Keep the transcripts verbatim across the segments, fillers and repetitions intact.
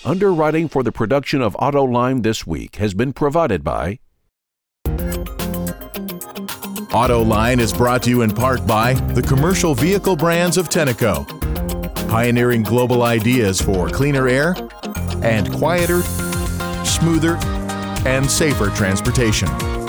Underwriting for the production of Autoline this week has been provided by Autoline is brought to you in part by the commercial vehicle brands of Tenneco, pioneering global ideas for cleaner air and quieter, smoother, and safer transportation.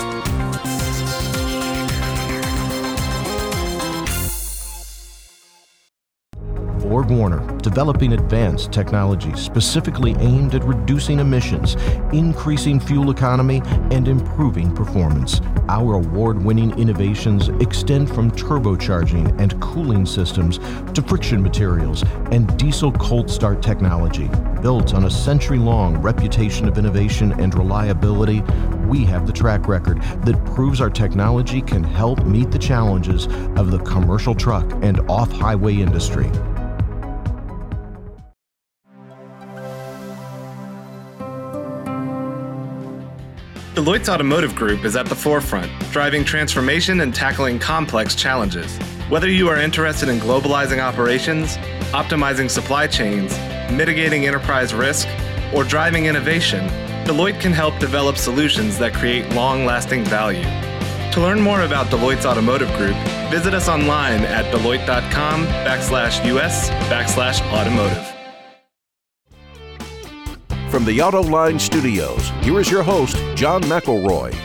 BorgWarner, developing advanced technology specifically aimed at reducing emissions, increasing fuel economy, and improving performance. Our award-winning innovations extend from turbocharging and cooling systems to friction materials and diesel cold start technology. Built on a century-long reputation of innovation and reliability, we have the track record that proves our technology can help meet the challenges of the commercial truck and off-highway industry. Deloitte's Automotive Group is at the forefront, driving transformation and tackling complex challenges. Whether you are interested in globalizing operations, optimizing supply chains, mitigating enterprise risk, or driving innovation, Deloitte can help develop solutions that create long-lasting value. To learn more about Deloitte's Automotive Group, visit us online at deloitte.com backslash US backslash automotive. From the Autoline studios, here is your host, John McElroy.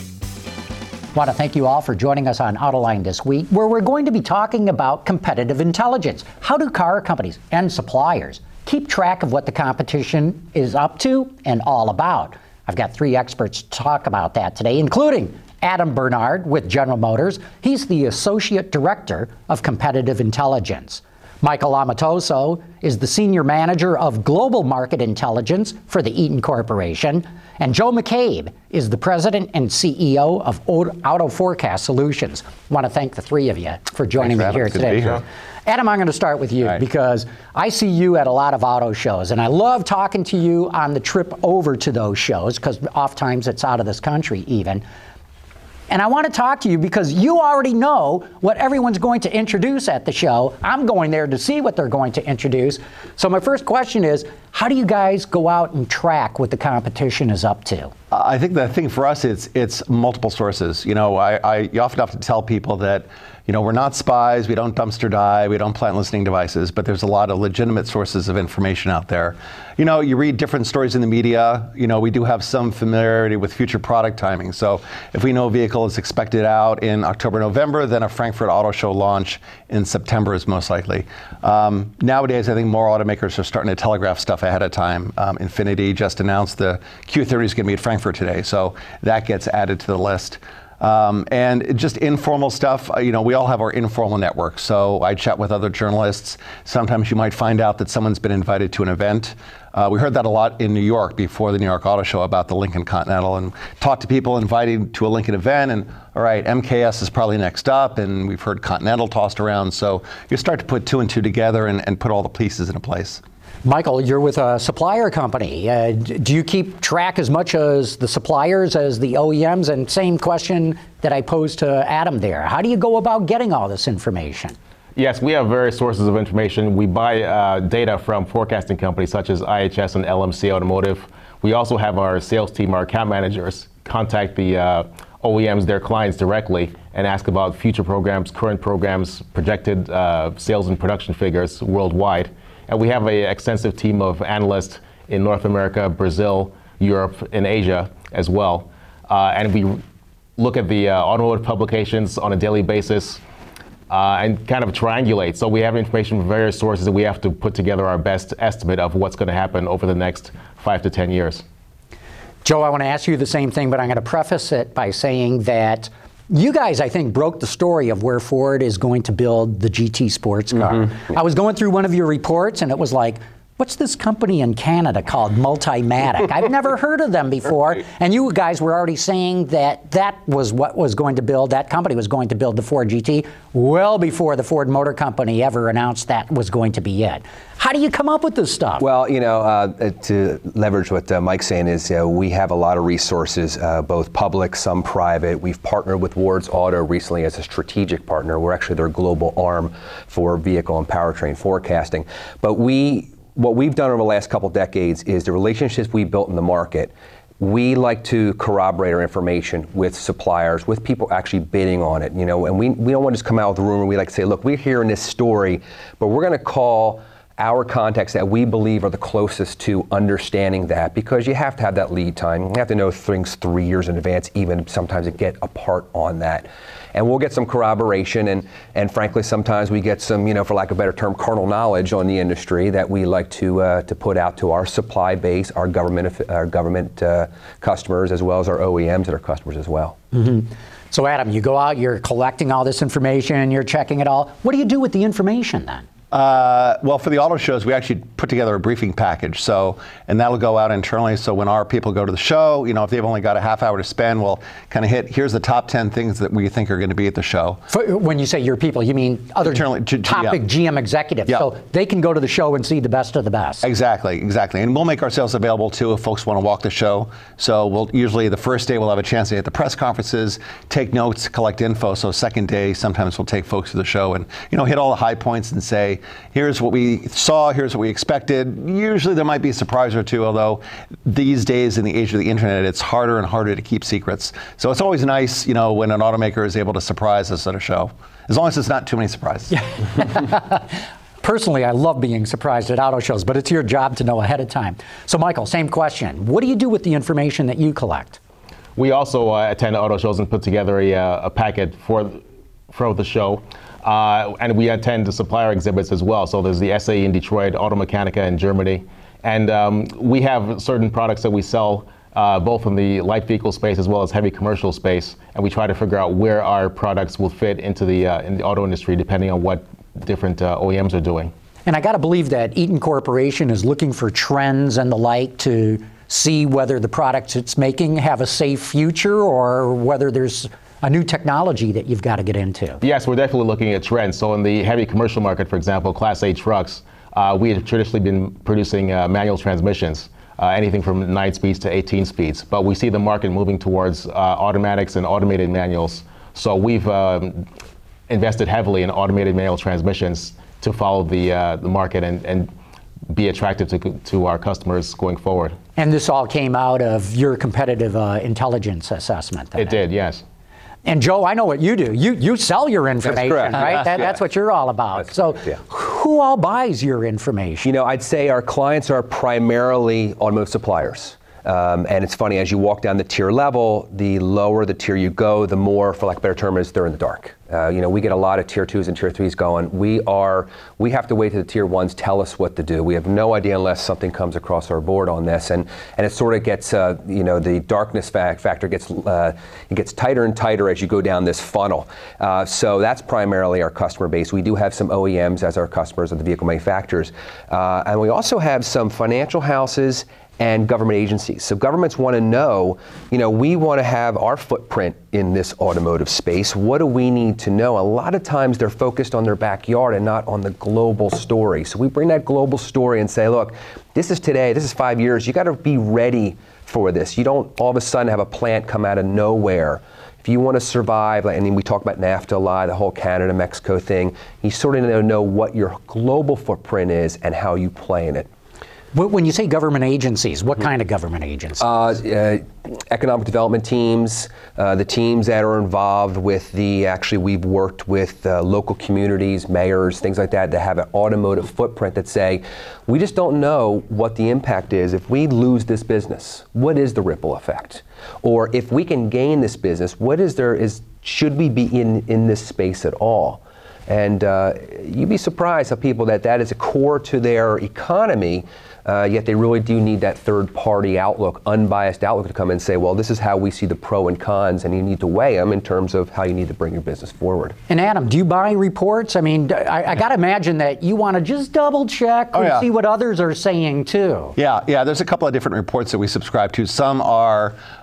I want to thank you all for joining us on Autoline this week, where we're going to be talking about competitive intelligence. How do car companies and suppliers keep track of what the competition is up to and all about? I've got three experts to talk about that today, including Adam Bernard with General Motors. He's the Associate Director of Competitive Intelligence. Michael Amatoso is the Senior Manager of Global Market Intelligence for the Eaton Corporation. And Joe McCabe is the President and C E O of Auto Forecast Solutions. I want to thank the three of you for joining Thanks, me here Adam. today. Good to be here. Adam, I'm going to start with you right. because I see you at a lot of auto shows, and I love talking to you on the trip over to those shows because oftentimes it's out of this country even. And I want to talk to you because you already know what everyone's going to introduce at the show. I'm going there to see what they're going to introduce. So my first question is, how do you guys go out and track what the competition is up to? I think the thing for us is it's multiple sources. You know, I, I you often have to tell people that, you know, we're not spies, we don't dumpster dive, we don't plant listening devices, but there's a lot of legitimate sources of information out there. You know, you read different stories in the media. You know, we do have some familiarity with future product timing. So if we know a vehicle is expected out in October, November, then a Frankfurt Auto Show launch in September is most likely. Um, nowadays, I think more automakers are starting to telegraph stuff ahead of time. Um, Infiniti just announced the Q thirty is going to be at Frankfurt today, so that gets added to the list. Um, and just informal stuff, uh, you know, we all have our informal networks. So I chat with other journalists. Sometimes you might find out that someone's been invited to an event. Uh, we heard that a lot in New York before the New York Auto Show about the Lincoln Continental, and talked to people invited to a Lincoln event, and all right, M K S is probably next up, and we've heard Continental tossed around. So you start to put two and two together and, and put all the pieces into place. Michael, you're with a supplier company. Uh, do you keep track as much as the suppliers as the O E Ms? And same question that I posed to Adam there. How do you go about getting all this information? Yes, we have various sources of information. We buy uh, data from forecasting companies such as I H S and L M C Automotive. We also have our sales team, our account managers, contact the uh, O E Ms, their clients directly, and ask about future programs, current programs, projected uh, sales and production figures worldwide. And we have an extensive team of analysts in North America, Brazil, Europe, and Asia as well. Uh, and we look at the uh, automotive publications on a daily basis uh, and kind of triangulate. So we have information from various sources, and we have to put together our best estimate of what's going to happen over the next five to ten years. Joe, I want to ask you the same thing, but I'm going to preface it by saying that you guys, I think, broke the story of where Ford is going to build the G T sports car. Mm-hmm. I was going through one of your reports, and it was like, what's this company in Canada called Multimatic? I've never heard of them before. Right. And you guys were already saying that that was what was going to build, that company was going to build the Ford G T well before the Ford Motor Company ever announced that was going to be it. How do you come up with this stuff? Well, you know, uh, to leverage what uh, Mike's saying is uh, we have a lot of resources, uh, both public, some private. We've partnered with Wards Auto recently as a strategic partner. We're actually their global arm for vehicle and powertrain forecasting. But we what we've done over the last couple decades is the relationships we built in the market. We like to corroborate our information with suppliers, with people actually bidding on it, you know, and we, we don't want to just come out with a rumor. We like to say, look, we're hearing this story, but we're going to call our contacts that we believe are the closest to understanding that, because you have to have that lead time. You have to know things three years in advance, even sometimes to get a part on that. And we'll get some corroboration, and, and frankly, sometimes we get some, you know, for lack of a better term, carnal knowledge on the industry that we like to uh, to put out to our supply base, our government, our government uh, customers, as well as our O E Ms that are customers as well. Mm-hmm. So, Adam, you go out, you're collecting all this information, you're checking it all. What do you do with the information then? Uh, well, for the auto shows, we actually put together a briefing package. So, and that'll go out internally. So when our people go to the show, you know, if they've only got a half hour to spend, we'll kind of hit, here's the top ten things that we think are going to be at the show. For, when you say your people, you mean other internally, G- topic G M executives. Yeah. So they can go to the show and see the best of the best. Exactly, exactly. And we'll make ourselves available too if folks want to walk the show. So we'll usually the first day we'll have a chance to hit the press conferences, take notes, collect info. So second day, sometimes we'll take folks to the show and, you know, hit all the high points and say, here's what we saw, here's what we expected. Usually there might be a surprise or two, although these days in the age of the internet, it's harder and harder to keep secrets. So it's always nice, you know, when an automaker is able to surprise us at a show, as long as it's not too many surprises. Personally, I love being surprised at auto shows, but it's your job to know ahead of time. So Michael, same question. What do you do with the information that you collect? We also uh, attend auto shows and put together a, uh, a packet for, for the show. Uh, and we attend the supplier exhibits as well. So there's the S A E in Detroit, Automechanica in Germany. And um, we have certain products that we sell uh, both in the light vehicle space as well as heavy commercial space. And we try to figure out where our products will fit into the, uh, in the auto industry depending on what different uh, O E Ms are doing. And I got to believe that Eaton Corporation is looking for trends and the like to see whether the products it's making have a safe future or whether there's a new technology that you've got to get into. Yes, we're definitely looking at trends. So in the heavy commercial market, for example, Class eight trucks, uh, we have traditionally been producing uh, manual transmissions, uh, anything from nine speeds to eighteen speeds. But we see the market moving towards uh, automatics and automated manuals. So we've um, invested heavily in automated manual transmissions to follow the, uh, the market and, and be attractive to, to our customers going forward. And this all came out of your competitive uh, intelligence assessment? It did, yes. And Joe, I know what you do. You you sell your information, that's right? Yes, that, yeah. That's what you're all about. That's so correct, yeah. who all buys your information? You know, I'd say our clients are primarily automotive suppliers. Um, and it's funny, as you walk down the tier level, the lower the tier you go, the more, for lack of a better term, is they're in the dark. Uh, you know, we get a lot of tier twos and tier threes going. We are, we have to wait till the tier ones tell us what to do. We have no idea unless something comes across our board on this, and and it sort of gets, uh, you know, the darkness fact factor gets uh, it gets tighter and tighter as you go down this funnel. Uh, so that's primarily our customer base. We do have some O E Ms as our customers of the vehicle manufacturers, uh, and we also have some financial houses and government agencies. So governments want to know, you know, we want to have our footprint in this automotive space. What do we need to know? A lot of times they're focused on their backyard and not on the global story. So we bring that global story and say, look, this is today, this is five years, you got to be ready for this. You don't all of a sudden have a plant come out of nowhere. If you want to survive, and then we talk about NAFTA a lot, the whole Canada, Mexico thing, you sort of need to know what your global footprint is and how you play in it. When you say government agencies, what kind of government agencies? Uh, uh, economic development teams, uh, the teams that are involved with the, actually we've worked with uh, local communities, mayors, things like that, that have an automotive footprint that say, we just don't know what the impact is if we lose this business. What is the ripple effect? Or if we can gain this business, what is there, is, should we be in, in this space at all? And uh, you'd be surprised how people that that is a core to their economy, uh, yet they really do need that third-party outlook, unbiased outlook to come and say, well, this is how we see the pro and cons, and you need to weigh them in terms of how you need to bring your business forward. And Adam, do you buy reports? I mean, I, I got to imagine that you want to just double check Oh, and yeah. see what others are saying too. Yeah, yeah. There's a couple of different reports that we subscribe to. Some are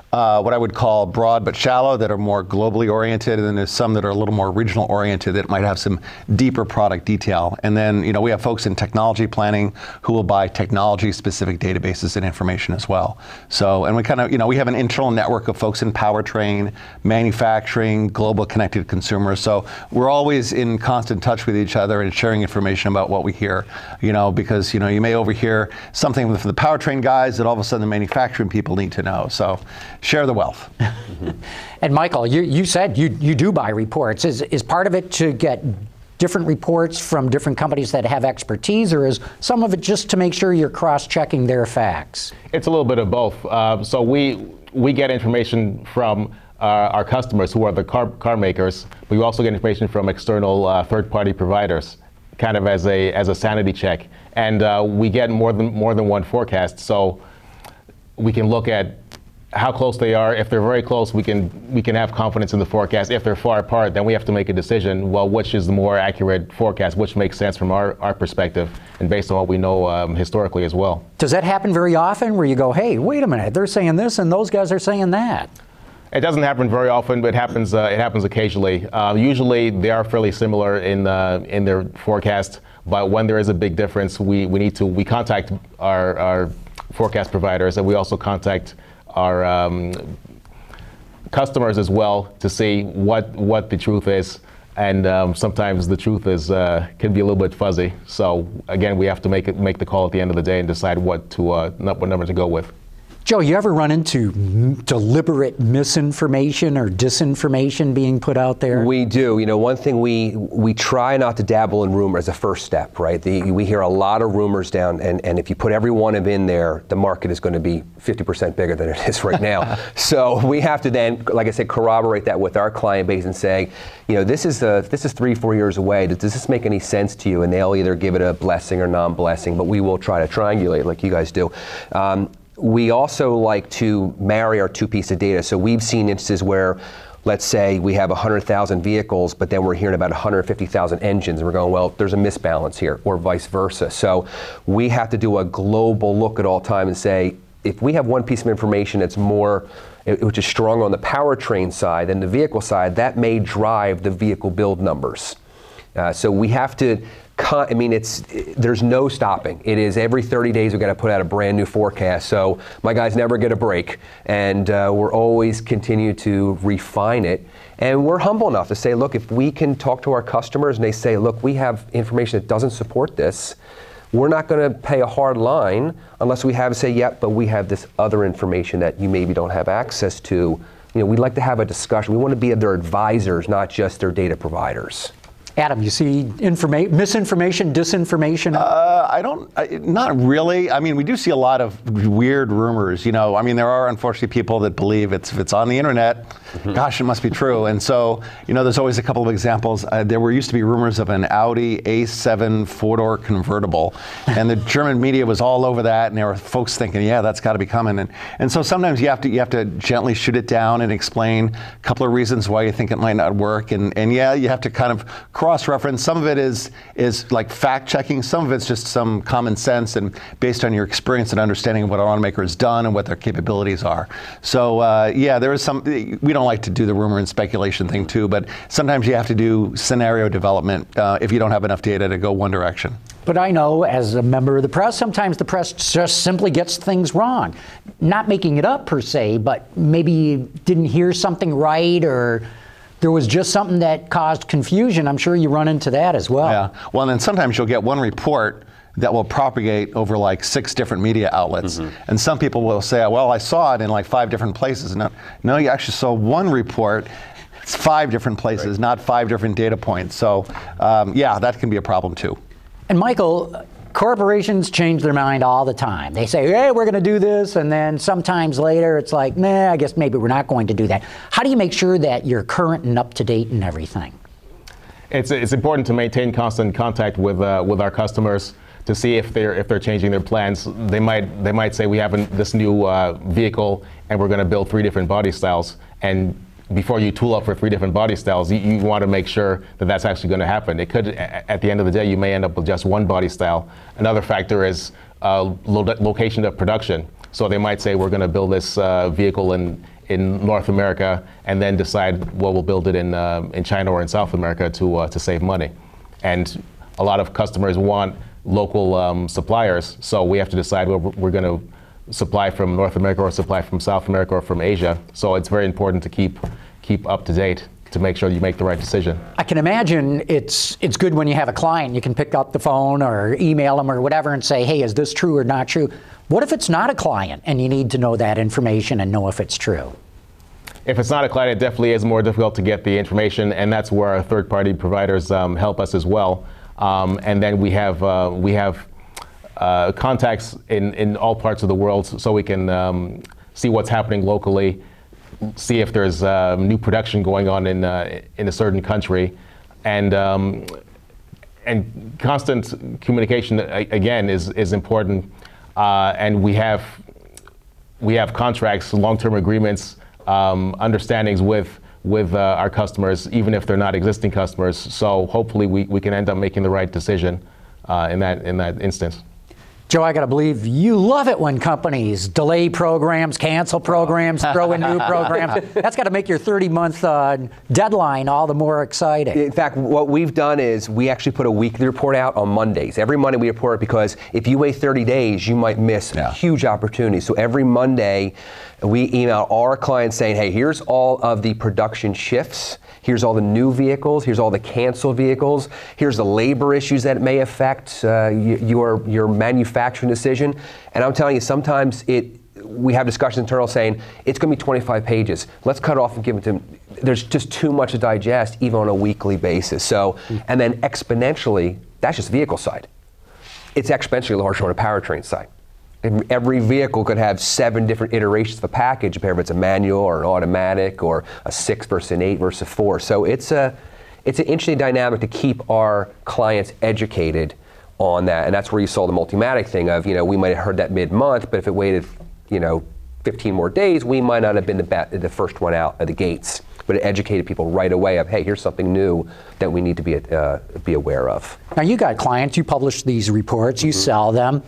uh, what I would call broad but shallow that are more globally oriented, and then there's some that are a little more regional oriented that might have some deeper product detail. And then, you know, we have folks in technology planning who will buy technology specific databases and information as well. So, and we kind of, you know, we have an internal network of folks in powertrain, manufacturing, global connected consumers. So we're always in constant touch with each other and sharing information about what we hear, you know, because, you know, you may overhear something from the powertrain guys that all of a sudden the manufacturing people need to know. So share the wealth. And Michael, you, you said you, you do buy reports. Is, is part of it to get different reports from different companies that have expertise, or is some of it just to make sure you're cross-checking their facts? It's a little bit of both. Uh, so we we get information from uh, our customers, who are the car, car makers. We also get information from external uh, third-party providers, kind of as a as a sanity check. And uh, we get more than more than one forecast, so we can look at how close they are. If they're very close, we can we can have confidence in the forecast. If they're far apart, then we have to make a decision, well, which is the more accurate forecast, which makes sense from our, our perspective, and based on what we know um, historically as well. Does that happen very often, where you go, hey, wait a minute, they're saying this and those guys are saying that? It doesn't happen very often, but it happens uh, it happens occasionally. Uh, usually they are fairly similar in uh, in their forecast, but when there is a big difference, we, we need to we contact our, our forecast providers, and we also contact our um, customers as well to see what what the truth is, and um, sometimes the truth is uh, can be a little bit fuzzy. So again, we have to make it make the call at the end of the day and decide what to uh, what number to go with. Joe, you ever run into m- deliberate misinformation or disinformation being put out there? We do. You know, one thing we we try not to dabble in rumor as a first step, right? The, we hear a lot of rumors down, and, and if you put every one of them in there, the market is going to be fifty percent bigger than it is right now. So we have to then, like I said, corroborate that with our client base and say, you know, this is a, this is three, four years away. Does, does this make any sense to you? And they'll either give it a blessing or non-blessing, but we will try to triangulate like you guys do. Um, We also like to marry our two pieces of data. So we've seen instances where, let's say we have one hundred thousand vehicles, but then we're hearing about one hundred fifty thousand engines, and we're going, well, there's a misbalance here, or vice versa. So we have to do a global look at all time and say, if we have one piece of information that's more, which is stronger on the powertrain side than the vehicle side, that may drive the vehicle build numbers. Uh, so we have to, I mean, it's there's no stopping. It is every thirty days we've got to put out a brand new forecast. So my guys never get a break, and uh, we're always continue to refine it. And we're humble enough to say, look, if we can talk to our customers and they say, look, we have information that doesn't support this, we're not going to pay a hard line unless we have say, yep, but we have this other information that you maybe don't have access to. You know, we'd like to have a discussion. We want to be their advisors, not just their data providers. Adam, you see informa- misinformation, disinformation? Uh, I don't, I, not really. I mean, we do see a lot of weird rumors. You know, I mean, there are unfortunately people that believe it's if it's on the internet, mm-hmm. gosh, it must be true. And so, you know, there's always a couple of examples. Uh, there were used to be rumors of an Audi A seven four-door convertible, and the German media was all over that, and there were folks thinking, yeah, that's got to be coming. And and so sometimes you have to you have to gently shoot it down and explain a couple of reasons why you think it might not work. And and yeah, you have to kind of cross-reference. Some of it is is like fact-checking. Some of it's just some common sense and based on your experience and understanding of what our automaker has done and what their capabilities are. So uh, yeah, there is some. We don't like to do the rumor and speculation thing too, but sometimes you have to do scenario development uh, if you don't have enough data to go one direction. But I know, as a member of the press, sometimes the press just simply gets things wrong. Not making it up per se, but maybe you didn't hear something right, or there was just something that caused confusion. I'm sure you run into that as well. Yeah. Well, and then sometimes you'll get one report that will propagate over like six different media outlets. Mm-hmm. And some people will say, well, I saw it in like five different places. No, no, you actually saw one report. It's five different places, right. Not five different data points. So um, yeah, that can be a problem too. And Michael, corporations change their mind all the time. They say, hey, we're going to do this, and then sometimes later it's like, nah, I guess maybe we're not going to do that. How do you make sure that you're current and up to date and everything? It's it's important to maintain constant contact with uh, with our customers to see if they're if they're changing their plans. They might they might say we have an, this new uh, vehicle and we're going to build three different body styles, and before you tool up for three different body styles, you, you want to make sure that that's actually going to happen. It could, at the end of the day, you may end up with just one body style. Another factor is uh, lo- location of production. So they might say we're going to build this uh, vehicle in in North America and then decide, well, we'll build it in uh, in China or in South America to uh, to save money. And a lot of customers want local um, suppliers, so we have to decide whether we're going to supply from North America or supply from South America or from Asia. So it's very important to keep keep up to date to make sure you make the right decision. I can imagine it's it's good when you have a client. You can pick up the phone or email them or whatever and say, hey, is this true or not true? What if it's not a client and you need to know that information and know if it's true? If it's not a client, it definitely is more difficult to get the information, and that's where our third-party providers um, help us as well. Um, and then we have uh, we have uh, contacts in, in all parts of the world, so we can um, see what's happening locally, see if there's uh, new production going on in uh, in a certain country, and um, and constant communication again is is important. Uh, and we have we have contracts, long-term agreements, um, understandings with with uh, our customers, even if they're not existing customers. So hopefully we, we can end up making the right decision uh, in that in that instance. Joe, I got to believe you love it when companies delay programs, cancel programs, throw in new programs. That's got to make your thirty-month uh, deadline all the more exciting. In fact, what we've done is we actually put a weekly report out on Mondays. Every Monday we report, because if you wait thirty days, you might miss Yeah. a huge opportunity. So every Monday, we email our clients saying, hey, here's all of the production shifts. Here's all the new vehicles. Here's all the canceled vehicles. Here's the labor issues that may affect uh, y- your your manufacturing decision. And I'm telling you, sometimes it we have discussions internal saying it's going to be twenty-five pages. Let's cut it off and give it to them. There's just too much to digest, even on a weekly basis. So, and then exponentially, that's just vehicle side. It's exponentially larger on a powertrain side. Every vehicle could have seven different iterations of a package, whether it's a manual or an automatic or a six versus an eight versus a four. So it's a, it's an interesting dynamic to keep our clients educated on that. And that's where you saw the Multimatic thing of, you know, we might have heard that mid-month, but if it waited, you know, fifteen more days, we might not have been the, bat, the first one out of the gates. But it educated people right away of, hey, here's something new that we need to be uh, be aware of. Now, you got clients, you publish these reports, you mm-hmm. sell them.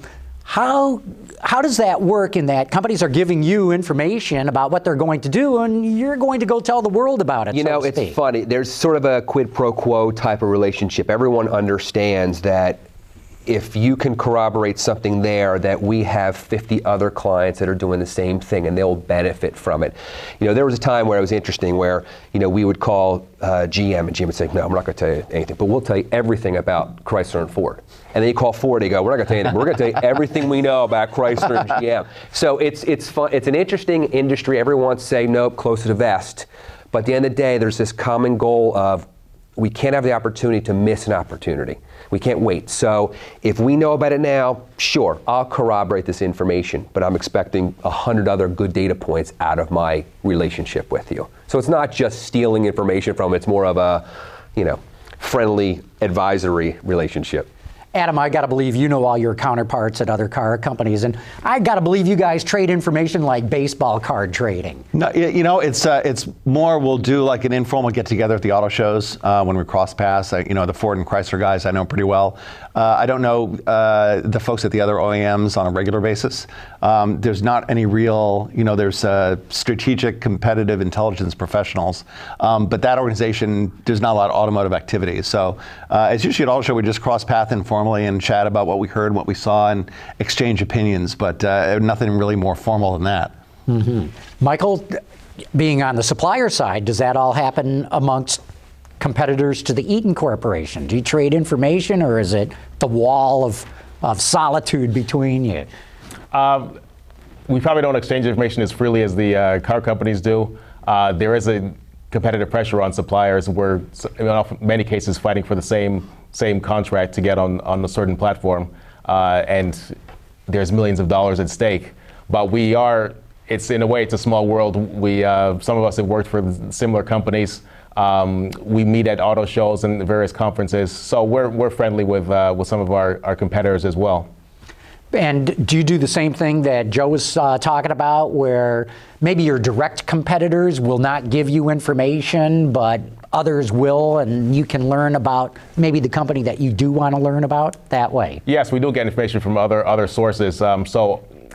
How how does that work in that companies are giving you information about what they're going to do, and you're going to go tell the world about it? You know, it's speak. funny. There's sort of a quid pro quo type of relationship. Everyone understands that if you can corroborate something there, that we have fifty other clients that are doing the same thing, and they'll benefit from it. You know, there was a time where it was interesting where, you know, we would call uh, G M, and G M would say, no, we're not going to tell you anything, but we'll tell you everything about Chrysler and Ford. And then you call Ford, they go, we're not going to tell you anything. We're going to tell you everything we know about Chrysler and G M. So it's it's fun. It's an interesting industry. Everyone wants to say, nope, close to the vest. But at the end of the day, there's this common goal of we can't have the opportunity to miss an opportunity. We can't wait. So if we know about it now, sure, I'll corroborate this information, but I'm expecting a hundred other good data points out of my relationship with you. So it's not just stealing information from it, it's more of a, you know, friendly advisory relationship. Adam, I got to believe you know all your counterparts at other car companies, and I got to believe you guys trade information like baseball card trading. No, you know, it's uh, it's more. We'll do like an informal get together at the auto shows uh, when we cross paths. Uh, you know, the Ford and Chrysler guys I know pretty well. Uh, I don't know uh, the folks at the other O E Ms on a regular basis. Um, there's not any real, you know, there's uh, strategic, competitive intelligence professionals, um, but that organization, there's not a lot of automotive activity. So uh, it's usually at auto show we just cross path informally and chat about what we heard, what we saw, and exchange opinions, but uh, nothing really more formal than that. Mm-hmm. Michael, being on the supplier side, does that all happen amongst competitors to the Eaton Corporation? Do you trade information, or is it the wall of, of solitude between you? Um, we probably don't exchange information as freely as the uh, car companies do. Uh, there is a competitive pressure on suppliers. We're in many cases fighting for the same same contract to get on, on a certain platform, uh, and there's millions of dollars at stake. But we are, it's in a way, it's a small world. We, uh, some of us have worked for similar companies. Um, we meet at auto shows and various conferences, so we're we're friendly with uh, with some of our, our competitors as well. And do you do the same thing that Joe was uh, talking about, where maybe your direct competitors will not give you information, but others will, and you can learn about maybe the company that you do want to learn about that way? Yes, we do get information from other other sources. Um, so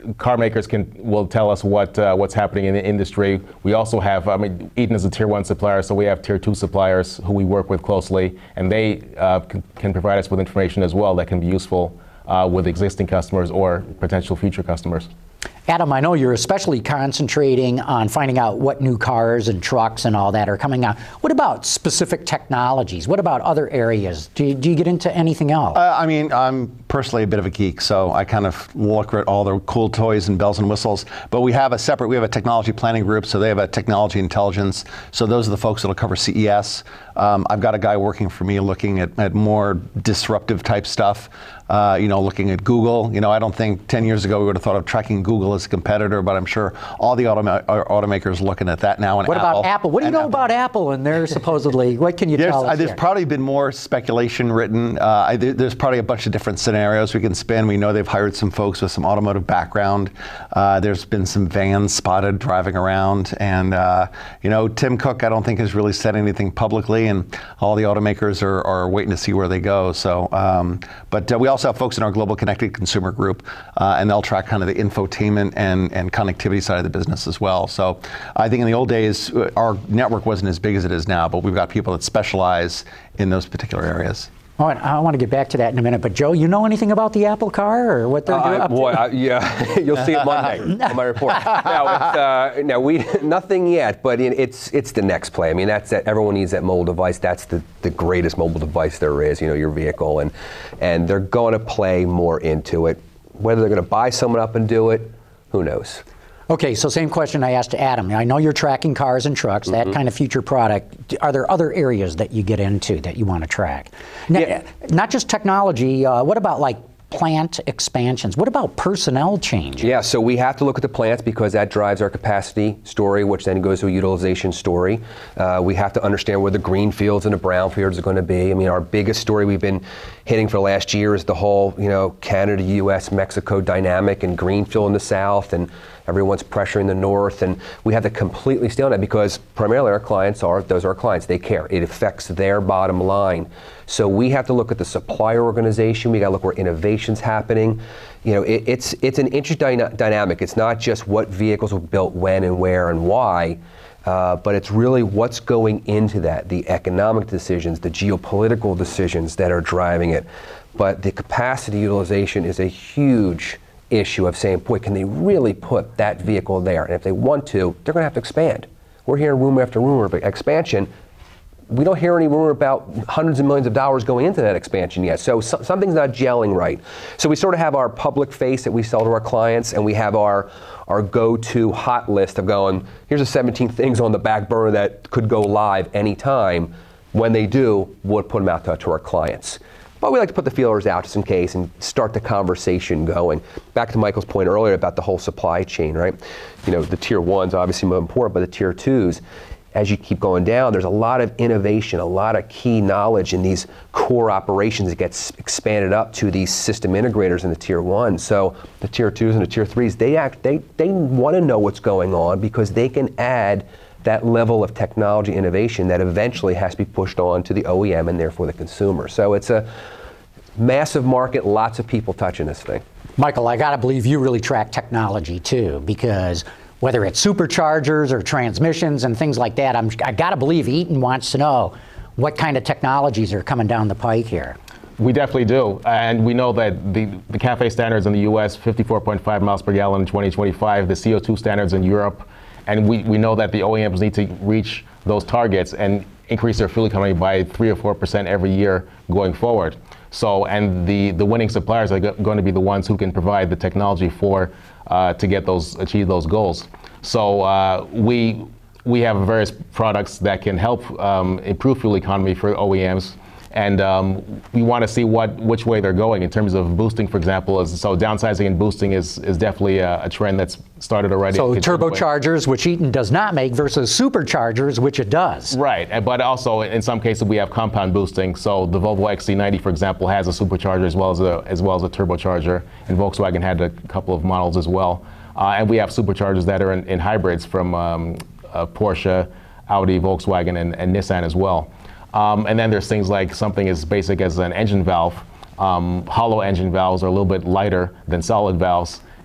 car makers can will tell us what uh, what's happening in the industry. We also have, I mean, Eaton is a tier one supplier, so we have tier two suppliers who we work with closely, and they uh, can, can provide us with information as well that can be useful uh, with existing customers or potential future customers. Adam, I know you're especially concentrating on finding out what new cars and trucks and all that are coming out. What about specific technologies? What about other areas? Do you, do you get into anything else? Uh, I mean, I'm personally a bit of a geek, so I kind of look at all the cool toys and bells and whistles. But we have a separate, we have a technology planning group, so they have a technology intelligence. So those are the folks that'll cover C E S. Um, I've got a guy working for me looking at, at more disruptive type stuff. Uh, you know, looking at Google. You know, I don't think ten years ago we would have thought of tracking Google as a competitor, but I'm sure all the automa- automakers are looking at that now. And what Apple, about Apple? What do you know Apple. about Apple and their supposedly, what can you there's, tell us uh, There's here? probably been more speculation written. Uh, I, there's probably a bunch of different scenarios we can spin. We know they've hired some folks with some automotive background. Uh, there's been some vans spotted driving around. And, uh, you know, Tim Cook, I don't think has really said anything publicly, and all the automakers are, are waiting to see where they go. So, um, but uh, we also have folks in our Global Connected Consumer Group, uh, and they'll track kind of the infotainment and, and connectivity side of the business as well. So I think in the old days, our network wasn't as big as it is now, but we've got people that specialize in those particular areas. All right, I want to get back to that in a minute, but Joe, you know anything about the Apple car or what they're uh, doing? I, up boy, to? I, yeah, you'll see it Monday on my report. No, it's, uh, no, we nothing yet, but it, it's it's the next play. I mean, that's that. Everyone needs that mobile device. That's the, the greatest mobile device there is. You know, your vehicle, and and they're going to play more into it. Whether they're going to buy someone up and do it, who knows? Okay, so same question I asked Adam. I know you're tracking cars and trucks, that mm-hmm. kind of future product. Are there other areas that you get into that you want to track? Now, yeah. Not just technology, uh, what about like plant expansions? What about personnel change? Yeah, so we have to look at the plants because that drives our capacity story, which then goes to a utilization story. Uh, we have to understand where the green fields and the brown fields are going to be. I mean, our biggest story we've been hitting for the last year is the whole, you know, Canada, U S, Mexico dynamic and greenfield in the south, and everyone's pressuring the north, and we have to completely stay on that because primarily our clients are, those are our clients, they care. It affects their bottom line. So we have to look at the supplier organization, we got to look where innovation's happening. You know, it, it's it's an interesting dyna- dynamic. It's not just what vehicles were built when and where and why, uh, but it's really what's going into that, the economic decisions, the geopolitical decisions that are driving it. But the capacity utilization is a huge issue of saying, boy, can they really put that vehicle there? And if they want to, they're going to have to expand. We're hearing rumor after rumor of expansion. We don't hear any rumor about hundreds of millions of dollars going into that expansion yet. So, so something's not gelling right. So we sort of have our public face that we sell to our clients, and we have our our go-to hot list of going, here's the seventeen things on the back burner that could go live anytime. When they do, we'll put them out to, to our clients. But we like to put the feelers out just in case and start the conversation going. Back to Michael's point earlier about the whole supply chain, right? You know, the tier ones obviously more important, but the tier twos, as you keep going down, there's a lot of innovation, a lot of key knowledge in these core operations that gets expanded up to these system integrators in the tier one. So the tier twos and the tier threes, they act, they they want to know what's going on because they can add that level of technology innovation that eventually has to be pushed on to the O E M and therefore the consumer. So it's a massive market, lots of people touching this thing. Michael, I gotta believe you really track technology too, because whether it's superchargers or transmissions and things like that, I'm, I gotta believe Eaton wants to know what kind of technologies are coming down the pike here. We definitely do, and we know that the, the CAFE standards in the U S, fifty-four point five miles per gallon in twenty twenty-five, the C O two standards in Europe, and we, we know that the O E Ms need to reach those targets and increase their fuel economy by three or four percent every year going forward. So, and the, the winning suppliers are go- going to be the ones who can provide the technology for uh, to get those, achieve those goals. So uh, we we have various products that can help um, improve fuel economy for O E Ms. And um, we want to see what which way they're going in terms of boosting, for example. Is, so downsizing and boosting is, is definitely a, a trend that's started already. So turbochargers, which Eaton does not make, versus superchargers, which it does. Right, but also in some cases we have compound boosting. So the Volvo X C ninety, for example, has a supercharger as well as a as well as a turbocharger, and Volkswagen had a couple of models as well. Uh, and we have superchargers that are in, in hybrids from um, uh, Porsche, Audi, Volkswagen, and, and Nissan as well. Um, and then there's things like something as basic as an engine valve. Um, hollow engine valves are a little bit lighter than solid valves,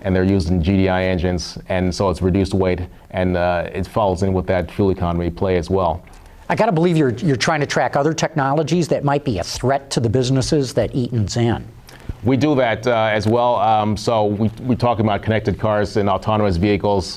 and they're used in G D I engines, and so it's reduced weight, and uh, it falls in with that fuel economy play as well. I got to believe you're you're trying to track other technologies that might be a threat to the businesses that Eaton's in. We do that uh, as well. Um, so we, we're talking about connected cars and autonomous vehicles.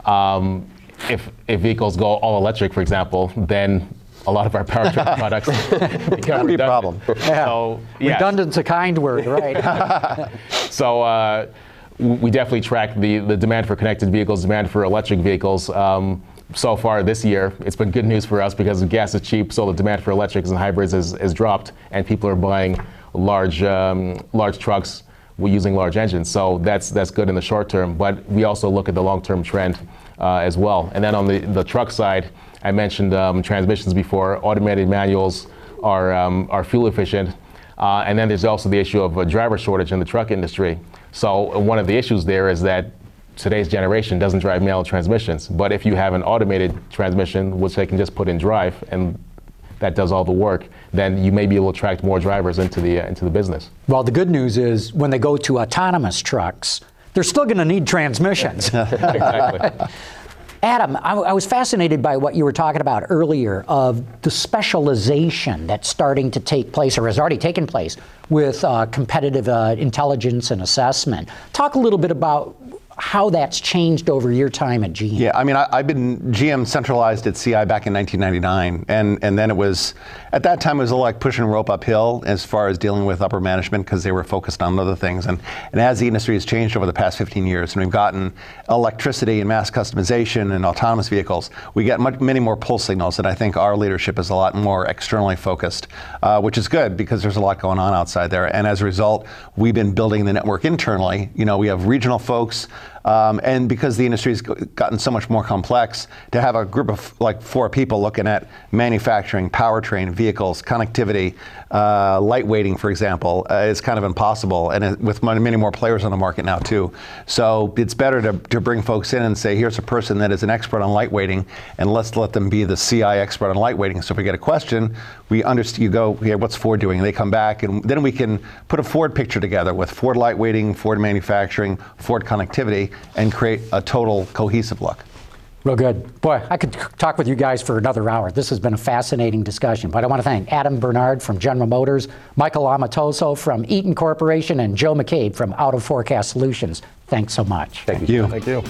Um, if, if vehicles go all electric, for example, then a lot of our powertrain products become redundant. Problem. Yeah. So, yes. Redundant's a kind word, right? So uh, we definitely track the, the demand for connected vehicles, demand for electric vehicles. Um, so far this year, it's been good news for us because gas is cheap, so the demand for electrics and hybrids has, has dropped, and people are buying large um, large trucks using large engines. So that's that's good in the short term, but we also look at the long-term trend uh, as well. And then on the, the truck side, I mentioned um, transmissions before. Automated manuals are, um, are fuel efficient. Uh, and then there's also the issue of a driver shortage in the truck industry. So one of the issues there is that today's generation doesn't drive manual transmissions. But if you have an automated transmission, which they can just put in drive, and that does all the work, then you may be able to attract more drivers into the uh, into the business. Well, the good news is when they go to autonomous trucks, they're still going to need transmissions. Exactly. Adam, I, I was fascinated by what you were talking about earlier of the specialization that's starting to take place or has already taken place with uh, competitive uh, intelligence and assessment. Talk a little bit about how that's changed over your time at G M. Yeah, I mean, I, I've been G M centralized at C I back in nineteen ninety-nine, and and then it was, at that time it was a little like pushing rope uphill as far as dealing with upper management because they were focused on other things. And and as the industry has changed over the past fifteen years, and we've gotten electricity and mass customization and autonomous vehicles, we get much, many more pull signals, and I think our leadership is a lot more externally focused, uh, which is good because there's a lot going on outside there. And as a result, we've been building the network internally. You know, we have regional folks. Um, and because the industry's gotten so much more complex, to have a group of like four people looking at manufacturing, powertrain, vehicles, connectivity, uh, lightweighting, for example, uh, is kind of impossible. And it, with many more players on the market now too. So it's better to, to bring folks in and say, here's a person that is an expert on lightweighting, and let's let them be the C I expert on lightweighting. So if we get a question, we understand, you go, yeah, what's Ford doing? And they come back, and then we can put a Ford picture together with Ford lightweighting, Ford manufacturing, Ford connectivity, and create a total cohesive look. Real good. Boy, I could talk with you guys for another hour. This has been a fascinating discussion. But I want to thank Adam Bernard from General Motors, Michael Amatoso from Eaton Corporation, and Joe McCabe from Out of Forecast Solutions. Thanks so much. Thank you. Thank you.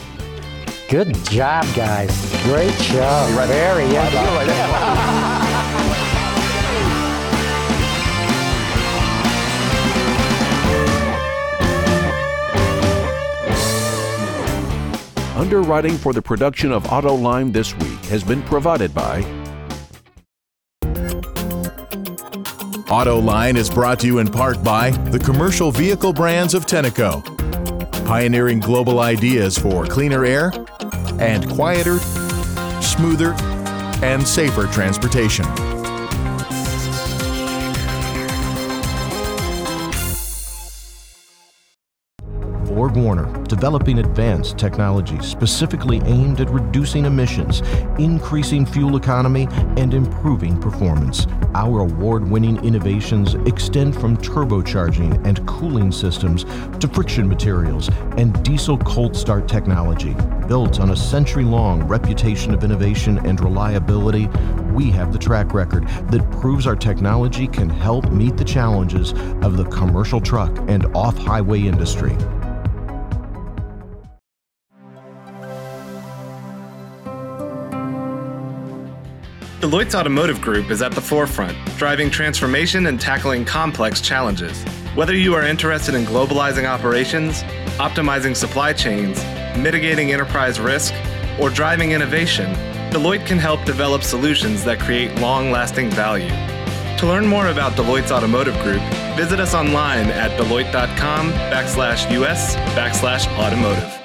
Good job, guys. Great show. Right. Very interesting. Underwriting for the production of Autoline this week has been provided by Autoline is brought to you in part by the commercial vehicle brands of Tenneco, pioneering global ideas for cleaner air and quieter, smoother, and safer transportation. BorgWarner, developing advanced technology specifically aimed at reducing emissions, increasing fuel economy, and improving performance. Our award-winning innovations extend from turbocharging and cooling systems to friction materials and diesel cold start technology. Built on a century-long reputation of innovation and reliability, we have the track record that proves our technology can help meet the challenges of the commercial truck and off-highway industry. Deloitte's Automotive Group is at the forefront, driving transformation and tackling complex challenges. Whether you are interested in globalizing operations, optimizing supply chains, mitigating enterprise risk, or driving innovation, Deloitte can help develop solutions that create long-lasting value. To learn more about Deloitte's Automotive Group, visit us online at deloitte.com backslash US backslash automotive.